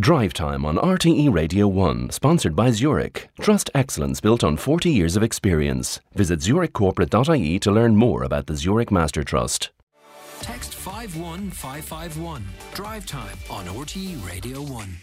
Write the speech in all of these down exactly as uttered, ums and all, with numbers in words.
Drive Time on R T E Radio one, sponsored by Zurich. Trust excellence built on forty years of experience. Visit zurich corporate dot I E to learn more about the Zurich Master Trust. Text five one five five one. Drive Time on R T E Radio one.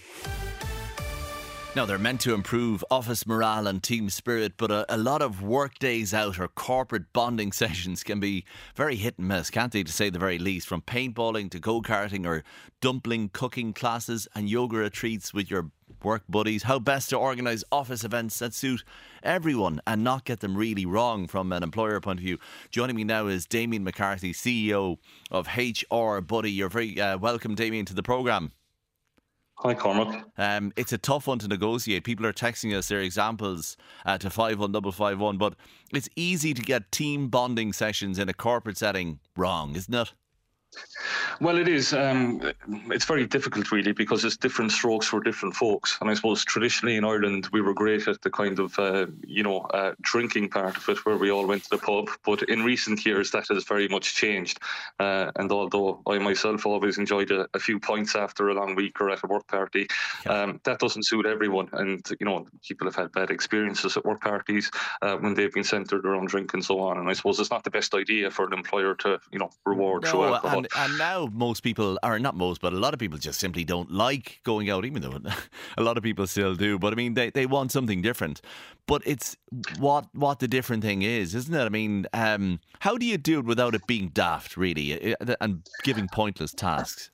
Now, they're meant to improve office morale and team spirit, but a, a lot of work days out or corporate bonding sessions can be very hit and miss, can't they, to say the very least? From paintballing to go-karting or dumpling cooking classes and yoga retreats with your work buddies. How best to organise office events that suit everyone and not get them really wrong from an employer point of view. Joining me now is Damien McCarthy, C E O of H R Buddy. You're very uh, welcome, Damien, to the programme. Hi, Cormac. Um, it's a tough one to negotiate. People are texting us their examples uh, to five one five five one, but it's easy to get team bonding sessions in a corporate setting wrong, isn't it? Well, it is. Um, it's very difficult, really, because it's different strokes for different folks. And I suppose traditionally in Ireland, we were great at the kind of, uh, you know, uh, drinking part of it, where we all went to the pub. But in recent years, that has very much changed. Uh, and although I myself always enjoyed a, a few pints after a long week or at a work party, yeah. um, that doesn't suit everyone. And, you know, people have had bad experiences at work parties uh, when they've been centred around drink and so on. And I suppose it's not the best idea for an employer to, you know, reward no, through alcohol. And, and now most people, or not most, but a lot of people just simply don't like going out, even though a lot of people still do. But I mean, they, they want something different. But it's what what the different thing is, isn't it? I mean, um, how do you do it without it being daft, really, and giving pointless tasks?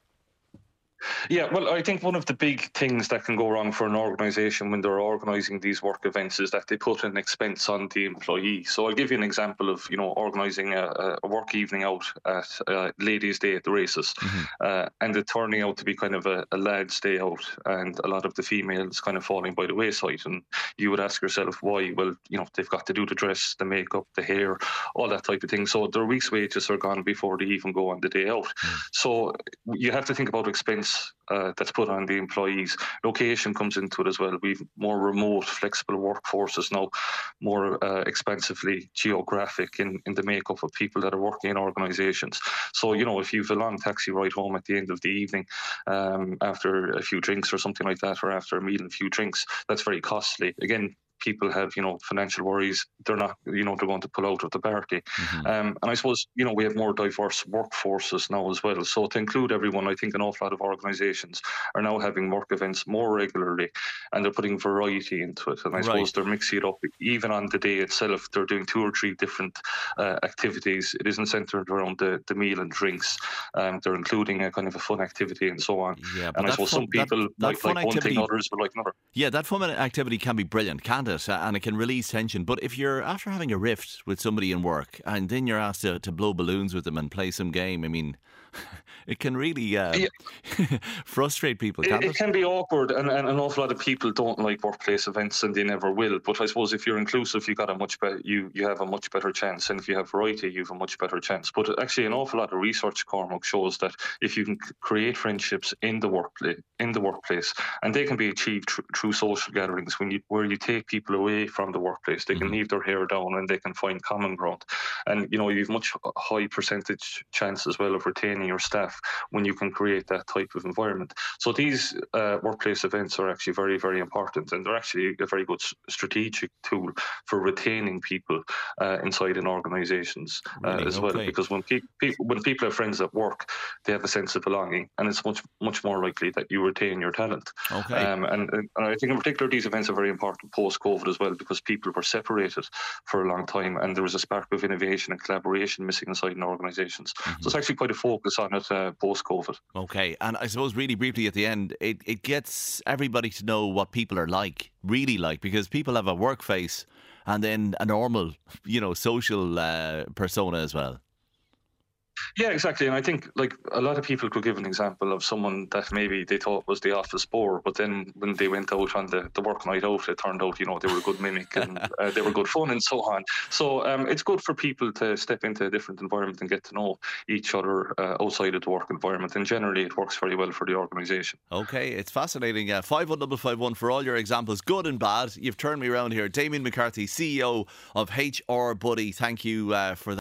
Yeah, well, I think one of the big things that can go wrong for an organisation when they're organising these work events is that they put an expense on the employee. So I'll give you an example of, you know, organising a, a work evening out at uh, Ladies' Day at the races, mm-hmm. uh, and it turning out to be kind of a, a lads' day out, and a lot of the females kind of falling by the wayside. And you would ask yourself why? Well, you know, they've got to do the dress, the makeup, the hair, all that type of thing. So their week's wages are gone before they even go on the day out. Mm-hmm. So you have to think about expense Uh, that's put on the employees. Location comes into it as well. We've more remote, flexible workforces now, more uh, expensively geographic in, in the makeup of people that are working in organisations. So, you know, if you've a long taxi ride home at the end of the evening um, after a few drinks or something like that, or after a meal and a few drinks, that's very costly. Again, people have, you know, financial worries. They're not, you know, they're going to pull out of the party. Mm-hmm. Um, and I suppose, you know, we have more diverse workforces now as well. So to include everyone, I think an awful lot of organisations are now having work events more regularly, and they're putting variety into it. And I right. suppose they're mixing it up. Even on the day itself, they're doing two or three different uh, activities. It isn't centred around the, the meal and drinks. Um, they're including a kind of a fun activity and so on. Yeah, and I suppose fun, some people that, that like, like one thing, others will like another. Yeah, that fun activity can be brilliant, can't it? And it can release tension. But if you're after having a rift with somebody in work and then you're asked to, to blow balloons with them and play some game, I mean, it can really uh, yeah. frustrate people, can't it? It can be awkward, and, and an awful lot of people don't like workplace events, and they never will. But I suppose if you're inclusive, you got a much better you you have a much better chance, and if you have variety, you have a much better chance. But actually, an awful lot of research, Cormac, shows that if you can create friendships in the workplace, in the workplace, and they can be achieved tr- through social gatherings, when you where you take people away from the workplace, they can mm-hmm. leave their hair down and they can find common ground, and you know you have much high percentage chance as well of retaining your staff when you can create that type of environment. So these uh, workplace events are actually very, very important, and they're actually a very good strategic tool for retaining people uh, inside an organisations uh, really? as okay. well. Because when, pe- pe- when people have friends at work, they have a sense of belonging, and it's much, much more likely that you retain your talent. Okay. Um, and, and I think in particular these events are very important post-COVID as well, because people were separated for a long time, and there was a spark of innovation and collaboration missing inside an organisations. Mm-hmm. So it's actually quite a focus on it uh, post-COVID. Okay, and I suppose really briefly at the end, it, it gets everybody to know what people are like, really like, because people have a work face and then a normal, you know, social uh, persona as well. Yeah, exactly. And I think like a lot of people could give an example of someone that maybe they thought was the office bore, but then when they went out on the, the work night out, it turned out, you know, they were a good mimic and uh, they were good fun and so on. So um, it's good for people to step into a different environment and get to know each other uh, outside of the work environment. And generally it works very well for the organisation. Okay, it's fascinating. Uh, five one five five one for all your examples, good and bad. You've turned me around here. Damien McCarthy, C E O of H R Buddy. Thank you uh, for that.